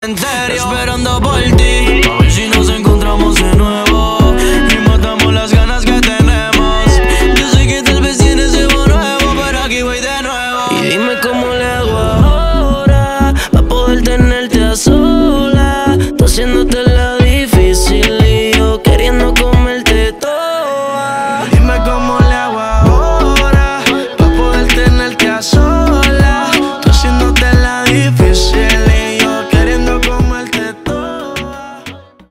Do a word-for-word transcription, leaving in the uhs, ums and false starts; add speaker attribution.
Speaker 1: En serio, esperando por ti, a ver si nos encontramos de nuevo y matamos las ganas que tenemos. Yo sé que tal vez tienes algo nuevo, pero aquí voy de nuevo. Y dime cómo le hago ahora pa' poder tenerte a sola, tú haciéndote la